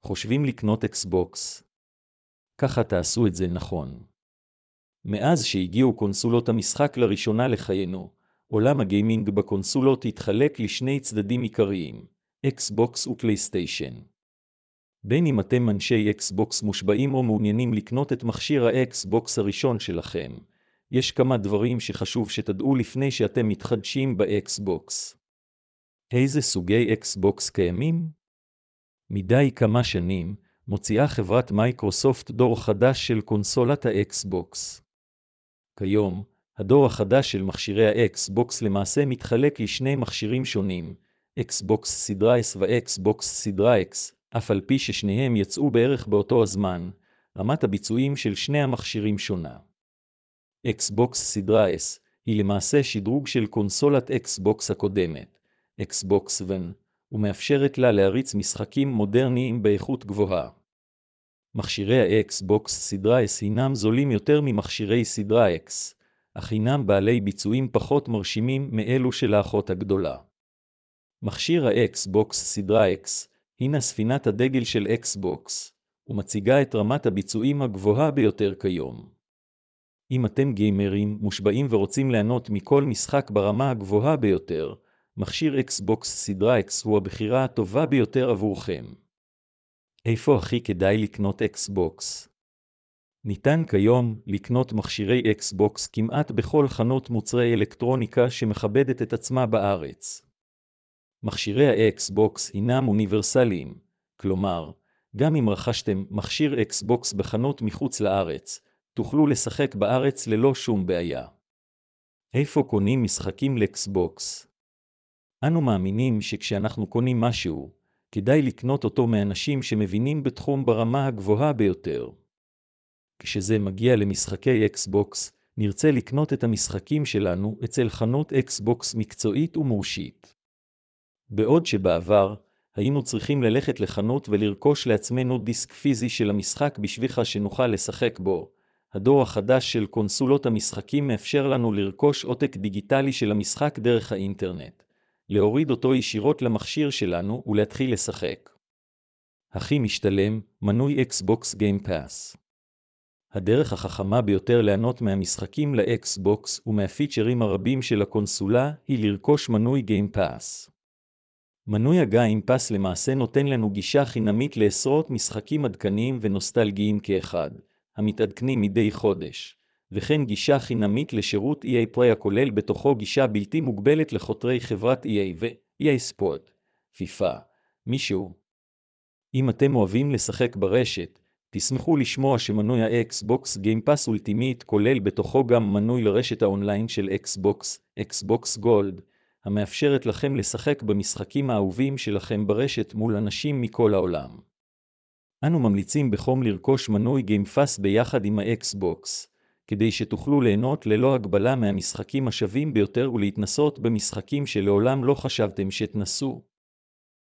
חושבים לקנות אקסבוקס? ככה תעשו את זה נכון. מאז שהגיעו קונסולות המשחק לראשונה לחיינו, עולם הגיימינג בקונסולות התחלק לשני צדדים עיקריים, אקסבוקס ופלייסטיישן. בין אם אתם אנשי אקסבוקס מושבעים או מעוניינים לקנות את מכשיר האקסבוקס הראשון שלכם, יש כמה דברים שחשוב שתדעו לפני שאתם מתחדשים באקסבוקס. איזה סוגי אקסבוקס קיימים? מדי כמה שנים, מוציאה חברת מייקרוסופט דור חדש של קונסולת האקסבוקס. כיום, הדור החדש של מכשירי האקסבוקס למעשה מתחלק לשני מכשירים שונים, אקסבוקס סדרה S ואקסבוקס סדרה X, אף על פי ששניהם יצאו בערך באותו הזמן, רמת הביצועים של שני המכשירים שונה. אקסבוקס סדרה S היא למעשה שדרוג של קונסולת אקסבוקס הקודמת, אקסבוקס One, ומאפשרת לה להריץ משחקים מודרניים באיכות גבוהה. מכשירי האקסבוקס סדרה S הינם זולים יותר ממכשירי סדרה X, אך הינם בעלי ביצועים פחות מרשימים מאלו של האחות הגדולה. מכשיר האקסבוקס סדרה X הינה ספינת הדגל של אקסבוקס, ומציגה את רמת הביצועים הגבוהה ביותר כיום. אם אתם גיימרים מושבעים ורוצים ליהנות מכל משחק ברמה הגבוהה ביותר, מכשיר אקסבוקס סדרה X הוא הבחירה הטובה ביותר עבורכם. איפה הכי כדאי לקנות אקסבוקס? ניתן כיום לקנות מכשירי אקסבוקס כמעט בכל חנות מוצרי אלקטרוניקה שמכבדת את עצמה בארץ. מכשירי האקסבוקס הינם אוניברסליים, כלומר, גם אם רכשתם מכשיר אקסבוקס בחנות מחוץ לארץ, תוכלו לשחק בארץ ללא שום בעיה. איפה קונים משחקים לאקסבוקס? אנו מאמינים שכשאנחנו קונים משהו, כדאי לקנות אותו מאנשים שמבינים בתחום ברמה הגבוהה ביותר. כשזה מגיע למשחקי אקסבוקס, נרצה לקנות את המשחקים שלנו אצל חנות אקסבוקס מקצועית ומורשית. בעוד שבעבר, היינו צריכים ללכת לחנות ולרכוש לעצמנו דיסק פיזי של המשחק בשביל שנוכל לשחק בו, הדור החדש של קונסולות המשחקים מאפשר לנו לרכוש עותק דיגיטלי של המשחק דרך האינטרנט, להוריד אותו ישירות למכשיר שלנו ולהתחיל לשחק. הכי משתלם, מנוי אקסבוקס גיים פאס. הדרך החכמה ביותר ליהנות מהמשחקים לאקסבוקס ומהפיצ'רים הרבים של הקונסולה היא לרכוש מנוי גיים פאס. מנוי הגיים פאס למעשה נותן לנו גישה חינמית לעשרות משחקים עדכניים ונוסטלגיים כאחד, המתעדכנים מדי חודש, וכן גישה חינמית לשירות EA Play הכולל בתוכו גישה בלתי מוגבלת לחותרי חברת EA ו-EA ספורט, פיפה, מישהו. אם אתם אוהבים לשחק ברשת, תשמחו לשמוע שמנוי האקסבוקס גיים פאס אולטימית כולל בתוכו גם מנוי לרשת האונליין של אקסבוקס גולד, המאפשרת לכם לשחק במשחקים האהובים שלכם ברשת מול אנשים מכל העולם. אנו ממליצים בחום לרכוש מנוי גיים פאס ביחד עם האקסבוקס, כדי שתוכלו ליהנות ללא הגבלה מהמשחקים השווים ביותר ולהתנסות במשחקים שלעולם לא חשבתם שתנסו.